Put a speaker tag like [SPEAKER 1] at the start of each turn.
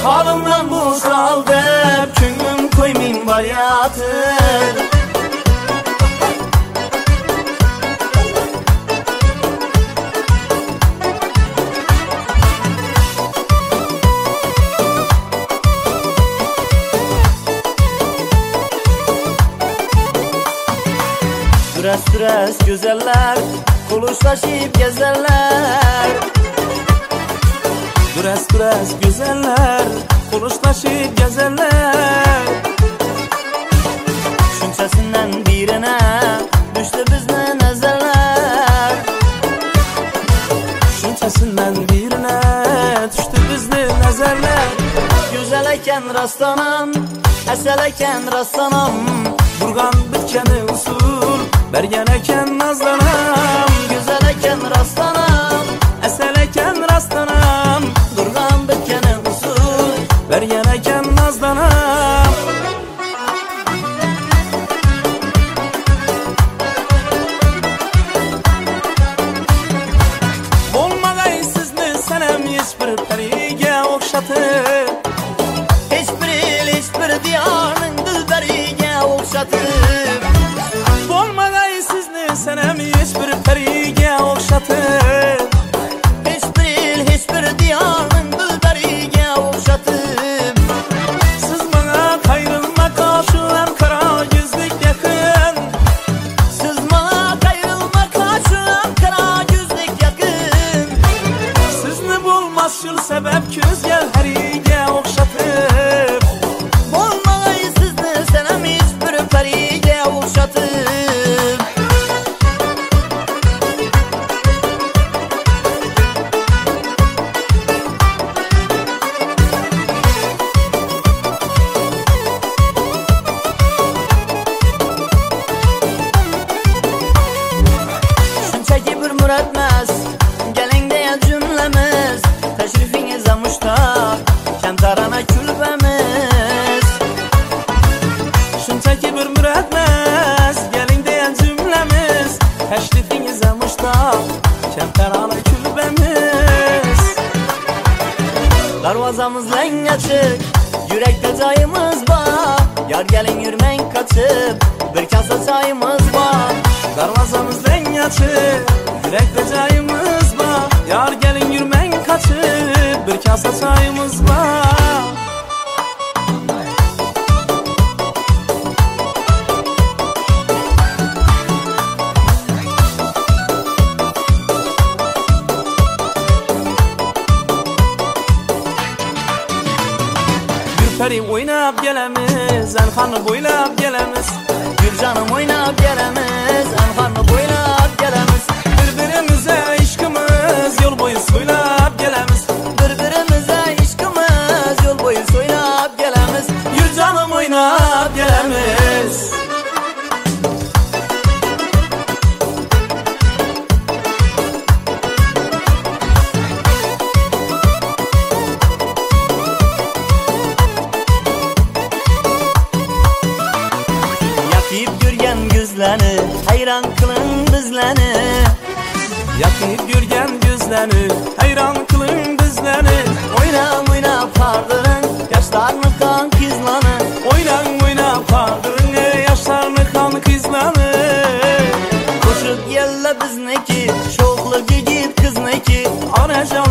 [SPEAKER 1] Halımdan bu sal deb Köngüm koymayın var yatır. Süres süres güzeller Kuluşlaşıp gezerler. Süres süres güzeller Kuluşlaşıp gezerler. Şunçasından birine Düştü bizden ezeller. Şunçasından birine Düştü bizden ezeller. Güzel eken rastlanam Esel eken rastlanam. Burgan bitkeni usul Bergen eken nazlanam. Güzel eken rastlanam Esel eken rastlanam. Durgan bitkeni usul Bergen eken nazlanam. Olmagay sizni senem hiçbir periga okşatır. Hiçbir diyarın dilberiga okşatır. Olmagay sizni senem hiçbir periga okşatır. Hiçbir diyarın dilberiga okşatır. Siz bana kayrılma karşılan kara gözlük yakın. Siz bana kayrılma karşılan kara gözlük yakın. Sizni bulmaz şul sebep köz gel heriga okşatır. Olmagay sizni senem hiçbir periga okşatır. Etmez gelin diye cümlemiz. Teşrifinize muştak Kemtarana külbemiz. Şuntaki bir müretmez gelin diye cümlemiz. Teşrifinize muştak Kemtarana külbemiz. Darvazamız len açık Yürekte çayımız var. Yar gelin yürümen kaçıp Bir kasa çayımız var. Darvazamız len açık Yürekte çayımız var. Yar gelin yürümen kaçıp Bir kasa çayımız var. Gülperi oynap gelemiz Enxanı boylap gelemiz. Gülcanım oynap gelemiz Enxanı boylap gelemiz. Birbirimize aşkımız Yol boyu soylap gelemiz. Birbirimize aşkımız Yol boyu soylap gelemiz. Gülcanım oynap gelemiz. Yakıp görgen gözlerini Hayran kılın bizlerini. Yakıp görgen gözlerini Hayran kılın bizlerini. Oynap pardırın Yaşlarını kan kızlanı. Oynap pardırın Yaşlarını kan kızlanı. Koşup yelle bizneki Şoğlu gigit kızneki. Anacan